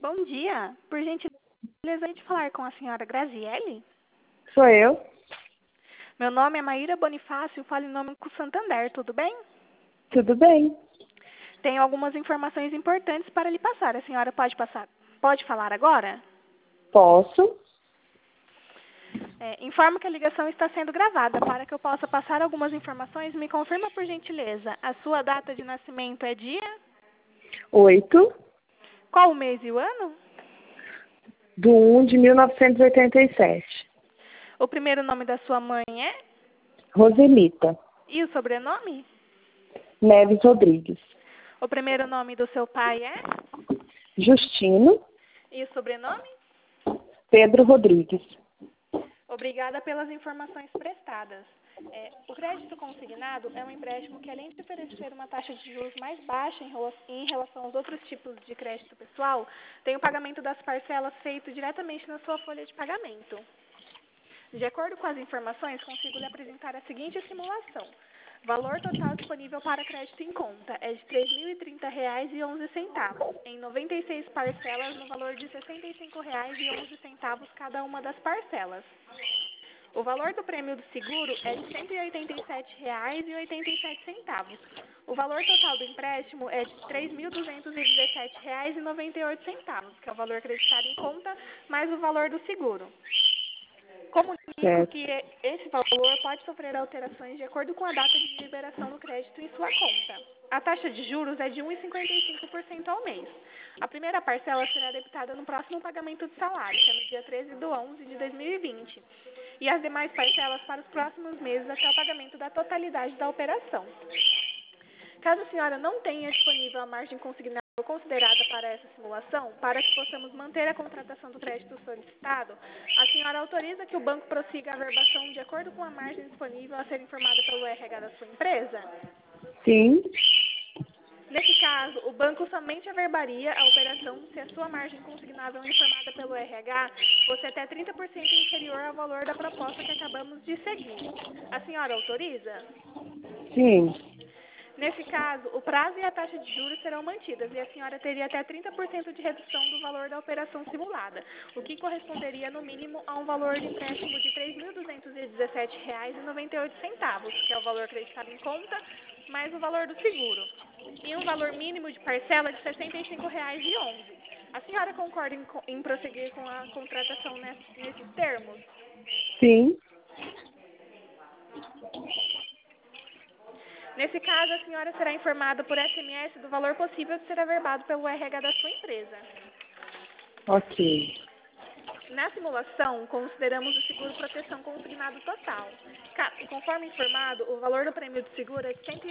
Bom dia. Por gentileza, de falar com a senhora Graziele? Sou eu. Meu nome é Maíra Bonifácio, falo em nome do Banco Santander, tudo bem? Tudo bem? Tenho algumas informações importantes para lhe passar. A senhora pode falar agora? Posso? Informo que a ligação está sendo gravada. Para que eu possa passar algumas informações, me confirma por gentileza. A sua data de nascimento é dia? 8 Qual o mês e o ano? de 1 de 1987. O primeiro nome da sua mãe é? Roselita E o sobrenome? Neves Rodrigues. O primeiro nome do seu pai é? Justino E o sobrenome? Pedro Rodrigues. Obrigada pelas informações prestadas. O crédito consignado é um empréstimo que, além de oferecer uma taxa de juros mais baixa em relação aos outros tipos de crédito pessoal, tem o pagamento das parcelas feito diretamente na sua folha de pagamento. De acordo com as informações, consigo lhe apresentar a seguinte simulação. Valor total disponível para crédito em conta é de R$ 3.030,11, em 96 parcelas no valor de R$ 65,11 cada uma das parcelas. O valor do prêmio do seguro é de R$ 187,87. O valor total do empréstimo é de R$ 3.217,98, que é o valor acreditado em conta, mais o valor do seguro. Comunico que esse valor pode sofrer alterações de acordo com a data de liberação do crédito em sua conta. A taxa de juros é de 1,55% ao mês. A primeira parcela será debitada no próximo pagamento de salário, que é no dia 13/11 de 2020, e as demais parcelas para os próximos meses até o pagamento da totalidade da operação. Caso a senhora não tenha disponível a margem consignada considerada para essa simulação, para que possamos manter a contratação do crédito solicitado, a senhora autoriza que o banco prossiga a averbação de acordo com a margem disponível a ser informada pelo RH da sua empresa? Sim. Nesse caso, o banco somente averbaria a operação se a sua margem consignável informada pelo RH fosse até 30% inferior ao valor da proposta que acabamos de seguir. A senhora autoriza? Sim. Nesse caso, o prazo e a taxa de juros serão mantidas e a senhora teria até 30% de redução do valor da operação simulada, o que corresponderia no mínimo a um valor de empréstimo de R$ 3.217,98, que é o valor acreditado em conta, mais o valor do seguro, e um valor mínimo de parcela de R$ 65,11. A senhora concorda em prosseguir com a contratação nesses termos? Sim. Nesse caso, a senhora será informada por SMS do valor possível de ser averbado pelo RH da sua empresa. Ok. Na simulação, consideramos o seguro proteção consignado total. Conforme informado, o valor do prêmio do seguro é de R$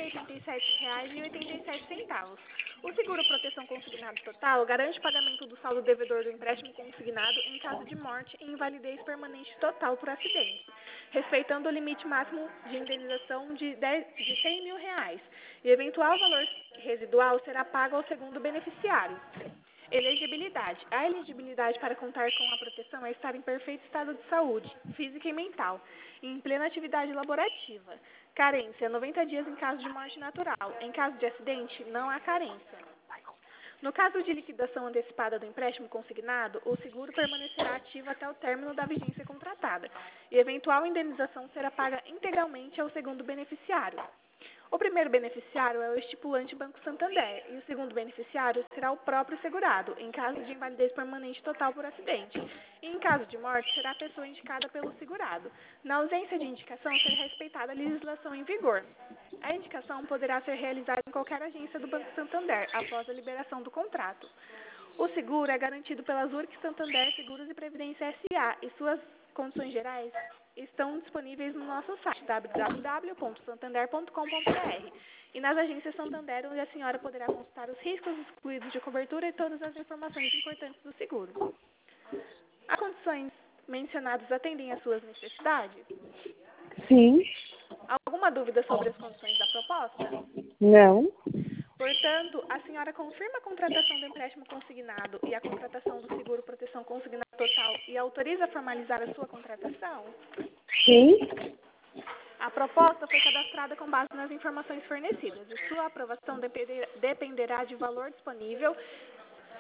187,87. O seguro proteção consignado total garante o pagamento do saldo devedor do empréstimo consignado em caso de morte e invalidez permanente total por acidente, respeitando o limite máximo de indenização de R$ 100 mil, e eventual valor residual será pago ao segundo beneficiário. Elegibilidade. A elegibilidade para contar com a proteção é estar em perfeito estado de saúde, física e mental, e em plena atividade laborativa. Carência, 90 dias em caso de morte natural. Em caso de acidente, não há carência. No caso de liquidação antecipada do empréstimo consignado, o seguro permanecerá ativo até o término da vigência contratada, e eventual indenização será paga integralmente ao segundo beneficiário. O primeiro beneficiário é o estipulante Banco Santander e o segundo beneficiário será o próprio segurado, em caso de invalidez permanente total por acidente. E em caso de morte, será a pessoa indicada pelo segurado. Na ausência de indicação, será respeitada a legislação em vigor. A indicação poderá ser realizada em qualquer agência do Banco Santander, após a liberação do contrato. O seguro é garantido pela Zurich Santander Seguros e Previdência S.A. e suas condições gerais estão disponíveis no nosso site www.santander.com.br e nas agências Santander, onde a senhora poderá consultar os riscos excluídos de cobertura e todas as informações importantes do seguro. As condições mencionadas atendem às suas necessidades? Sim. Alguma dúvida sobre as condições da proposta? Não. Portanto, a senhora confirma a contratação do empréstimo consignado e a contratação do seguro proteção consignado total e autoriza a formalizar a sua contratação? Sim. A proposta foi cadastrada com base nas informações fornecidas e sua aprovação dependerá de valor disponível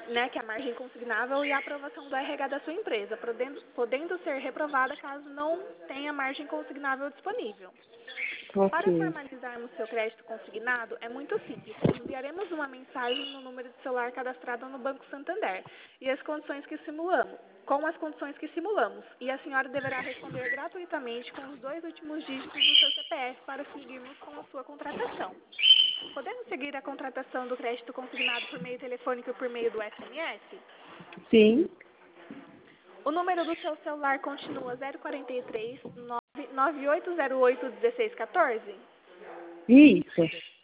né, que é a margem consignável e a aprovação do RH da sua empresa, podendo ser reprovada caso não tenha margem consignável disponível. Para Ok. formalizarmos seu crédito consignado, é muito simples. Enviaremos uma mensagem no número de celular cadastrado no Banco Santander e as condições que simulamos, com as condições que simulamos, e a senhora deverá responder gratuitamente com os 2 últimos dígitos do seu CPF para seguirmos com a sua contratação. Podemos seguir a contratação do crédito consignado por meio telefônico e por meio do SMS? Sim. O número do seu celular continua 043 9808 1614? Isso.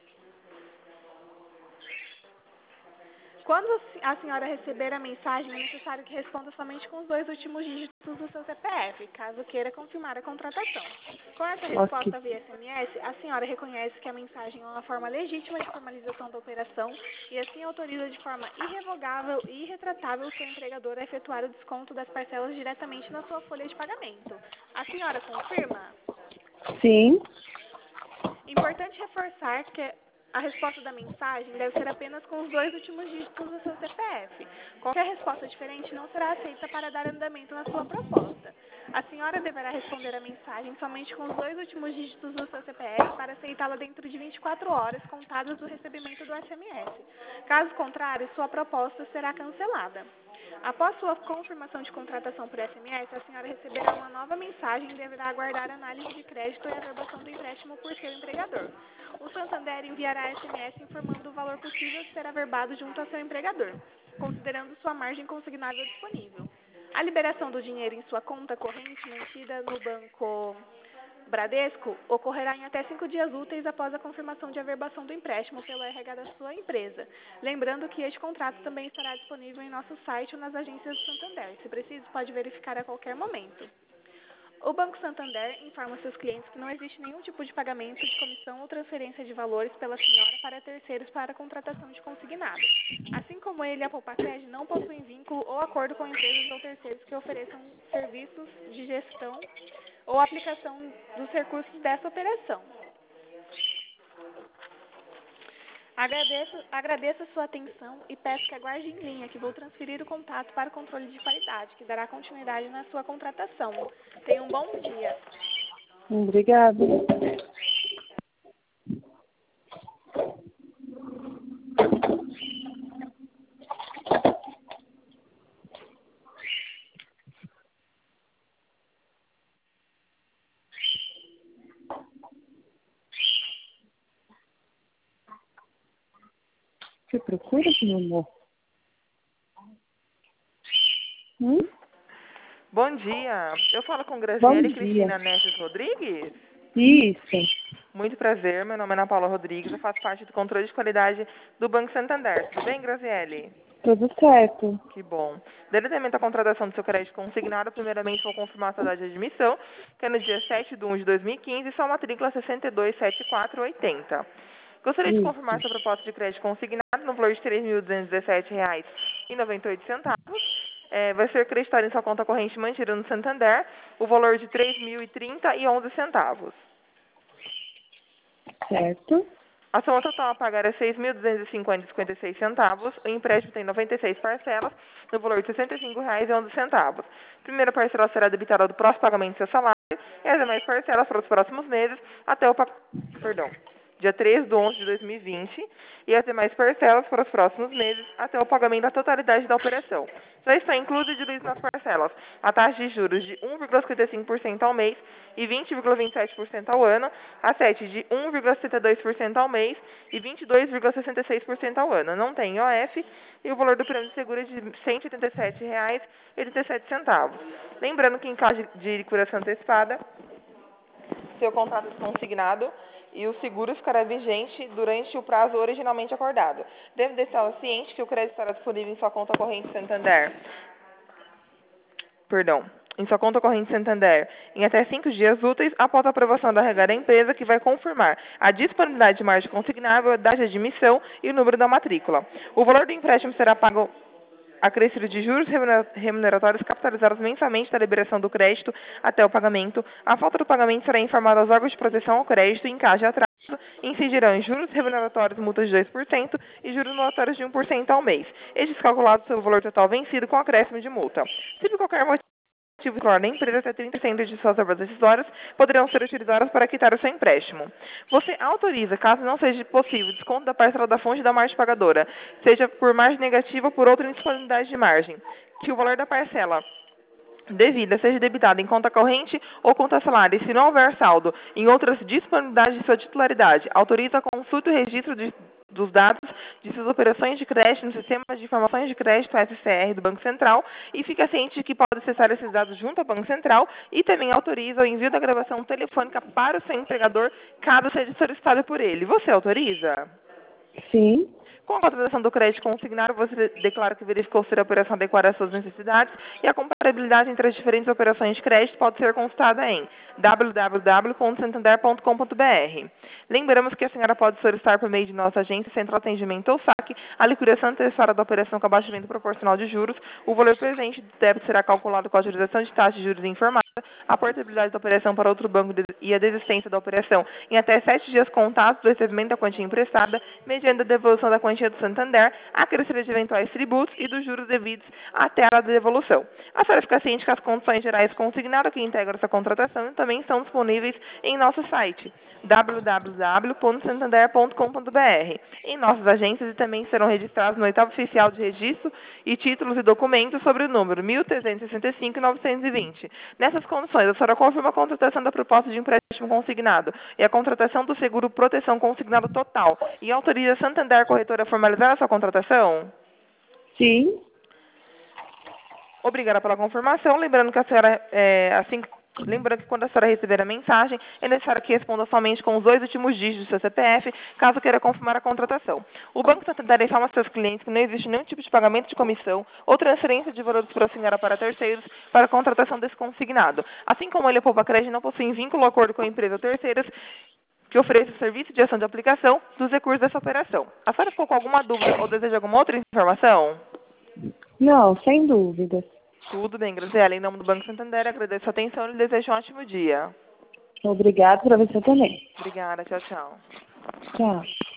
Quando a senhora receber a mensagem, é necessário que responda somente com os 2 últimos dígitos do seu CPF, caso queira confirmar a contratação. Com essa Ok. resposta via SMS, a senhora reconhece que a mensagem é uma forma legítima de formalização da operação e assim autoriza de forma irrevogável e irretratável o seu empregador a efetuar o desconto das parcelas diretamente na sua folha de pagamento. A senhora confirma? Sim. Importante reforçar que a resposta da mensagem deve ser apenas com os 2 últimos dígitos do seu CPF. Qualquer resposta diferente não será aceita para dar andamento na sua proposta. A senhora deverá responder a mensagem somente com os 2 últimos dígitos do seu CPF para aceitá-la dentro de 24 horas contadas do recebimento do SMS. Caso contrário, sua proposta será cancelada. Após sua confirmação de contratação por SMS, a senhora receberá uma nova mensagem e deverá aguardar a análise de crédito e a averbação do empréstimo por seu empregador. O Santander enviará SMS informando o valor possível de ser averbado junto ao seu empregador, considerando sua margem consignável disponível. A liberação do dinheiro em sua conta corrente mantida no Banco Bradesco ocorrerá em até 5 dias úteis após a confirmação de averbação do empréstimo pelo RH da sua empresa. Lembrando que este contrato também estará disponível em nosso site ou nas agências do Santander. Se preciso, pode verificar a qualquer momento. O Banco Santander informa seus clientes que não existe nenhum tipo de pagamento de comissão ou transferência de valores pela senhora para terceiros para a contratação de consignado. Assim como ele, a Poupacred não possuem vínculo ou acordo com empresas ou terceiros que ofereçam serviços de gestão ou aplicação dos recursos dessa operação. Agradeço a sua atenção e peço que aguarde em linha, que vou transferir o contato para o controle de qualidade, que dará continuidade na sua contratação. Tenha um bom dia. Obrigada. Você procura, meu amor? Bom dia. Eu falo com Bom Graziele dia. Cristina Neves Rodrigues. Isso. Muito prazer, meu nome é Ana Paula Rodrigues, eu faço parte do controle de qualidade do Banco Santander. Tudo bem, Graziele? Tudo certo. Que bom. Devidamente à contratação do seu crédito consignado, primeiramente vou confirmar a sua data de admissão, que é no dia 7/1 de 2015, e sua matrícula 627480. Gostaria de confirmar Isso. sua proposta de crédito consignado no valor de R$ 3.217,98. Vai ser creditado em sua conta corrente mantida no Santander o valor de R$ 3.030,11. Certo. A soma total a pagar é R$ 6.250,56. O empréstimo tem 96 parcelas, no valor de R$ 65,11. Primeira parcela será debitada do próximo pagamento do seu salário e as demais parcelas para os próximos meses até o dia 3/11 de 2020 e as demais parcelas para os próximos meses até o pagamento da totalidade da operação. Já está incluso e diluído nas parcelas a taxa de juros de 1,55% ao mês e 20,27% ao ano, a 7 de 1,72% ao mês e 22,66% ao ano. Não tem IOF e o valor do prêmio de seguro é de R$ 187,87. Lembrando que em caso de liquidação antecipada, seu contrato é consignado e o seguro ficará vigente durante o prazo originalmente acordado. Deve deixar ciente que o crédito estará disponível em sua conta corrente Santander. Em sua conta corrente Santander em até 5 dias úteis após a aprovação da RH da empresa, que vai confirmar a disponibilidade de margem consignável, a data de admissão e o número da matrícula. O valor do empréstimo será pago acrescido de juros remuneratórios capitalizados mensalmente da liberação do crédito até o pagamento. A falta do pagamento será informada aos órgãos de proteção ao crédito em caso de atraso. incidirão em juros remuneratórios, multas de 2% e juros moratórios de 1% ao mês. Estes calculados sobre o valor total vencido com acréscimo de multa. Se por qualquer motivo titular da empresa, até 30% de suas verbas decisórias poderão ser utilizadas para quitar o seu empréstimo. Você autoriza, caso não seja possível, desconto da parcela da fonte da margem pagadora, seja por margem negativa ou por outra indisponibilidade de margem, que o valor da parcela devida seja debitada em conta corrente ou conta salário, e se não houver saldo em outras disponibilidades de sua titularidade, autoriza a consulta e registro dos dados de suas operações de crédito no Sistema de Informações de Crédito SCR do Banco Central e fica ciente de que pode acessar esses dados junto ao Banco Central e também autoriza o envio da gravação telefônica para o seu empregador, caso seja solicitado por ele. Você autoriza? Sim. Com a contratação do crédito consignado, você declara que verificou se a operação adequada às suas necessidades e a comparabilidade entre as diferentes operações de crédito pode ser consultada em www.santander.com.br. Lembramos que a senhora pode solicitar por meio de nossa agência Central Atendimento ou SAC a liquidação antecipada da operação com abaixamento proporcional de juros. O valor presente do débito será calculado com a utilização de taxa de juros informada, a portabilidade da operação para outro banco e a desistência da operação em até 7 dias contados do recebimento da quantia emprestada, mediante a devolução da quantia do Santander, a crescer de eventuais tributos e dos juros devidos até a devolução. A senhora fica ciente que as condições gerais consignadas que integram essa contratação também estão disponíveis em nosso site www.santander.com.br, em nossas agências, e também serão registrados no oitavo oficial de registro e títulos e documentos sobre o número 1365-920. Nessas condições, a senhora confirma a contratação da proposta de empréstimo consignado e a contratação do seguro proteção consignado total e autoriza a Santander Corretora a formalizar a sua contratação? Sim. Obrigada pela confirmação. Lembrando que lembrando que quando a senhora receber a mensagem, é necessário que responda somente com os 2 últimos dígitos do seu CPF, caso queira confirmar a contratação. O Banco Santander informa aos seus clientes que não existe nenhum tipo de pagamento de comissão ou transferência de valores para a senhora para terceiros para a contratação desse consignado. Assim como ele, a Poupa Crédito, não possui vínculo ou acordo com a empresa ou terceiras que ofereça o serviço de ação de aplicação dos recursos dessa operação. A senhora ficou com alguma dúvida ou deseja alguma outra informação? Não, sem dúvidas. Tudo bem, Graziela. Em nome do Banco Santander, agradeço a atenção e lhe desejo um ótimo dia. Obrigada para você também. Obrigada. Tchau, tchau. Tchau.